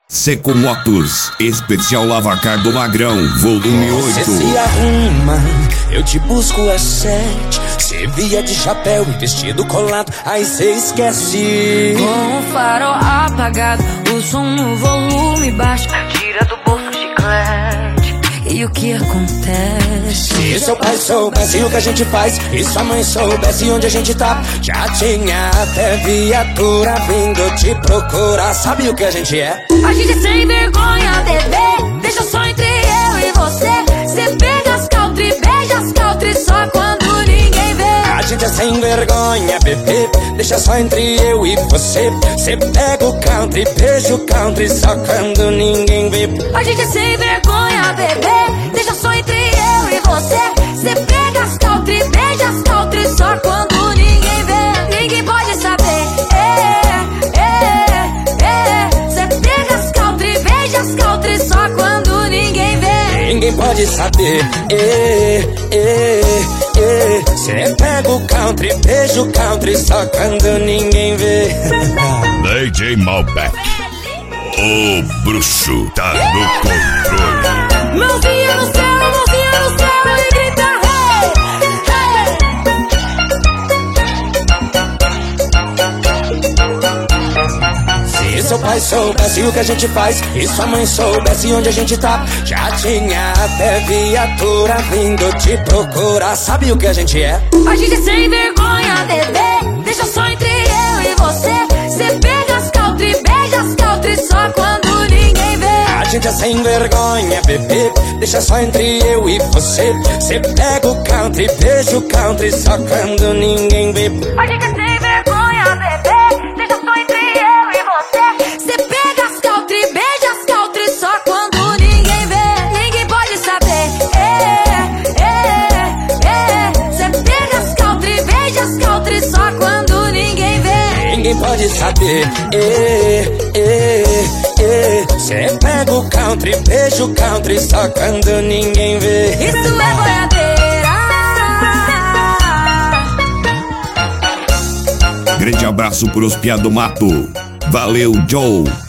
Seco Motos, especial Lavacar do Magrão, volume 8. Cê se arruma, eu te busco às 7. Cê via de chapéu e vestido colado, aí cê esquece. Com o farol apagado, o som no volume baixo, tira do bolso o chiclete. E o que acontece? Se seu pai soubesse o que a gente faz e sua mãe soubesse onde a gente tá, já tinha até viatura vindo te procurar. Sabe o que a gente é? A gente é sem vergonha, bebê. Deixa só entre eu e você. Cê pega as country, beija as country só quando ninguém vê. A gente é sem vergonha, bebê. Deixa só entre eu e você. Cê pega o country, beija o country só quando ninguém vê. A gente é sem vergonha, bebê. Deixa só entre eu e você. Cê pega as country, beija as country só quando ninguém vê. Ninguém pode saber. Cê pega as country, beija as country só quando ninguém vê. Ninguém pode saber. Cê pega o country, beija o country só quando ninguém vê. DJ Malbec, o bruxo tá no controle. Mãozinha no céu, mãozinha no céu e grita Se seu pai soubesse o que a gente faz e sua mãe soubesse onde a gente tá, já tinha até viatura vindo te procurar. Sabe o que a gente é? A gente é sem vergonha, bebê. Deixa só entre eu e você. Cê pega as country, beija as country só quando ninguém vê. A gente é sem vergonha, bebê. Deixa só entre eu e você. Cê pega o country, beija o country só quando ninguém vê. A gente é sem vergonha, bebê. Deixa só entre eu e você. Cê pega as country, beija as country só quando ninguém vê. Ninguém pode saber. Cê pega as country, beija as country só quando ninguém vê. Ninguém pode saber. Cê pega o country, beija o country só quando ninguém vê. Isso é boiadeira. Grande abraço pros Piá do Mato. Valeu, Joe.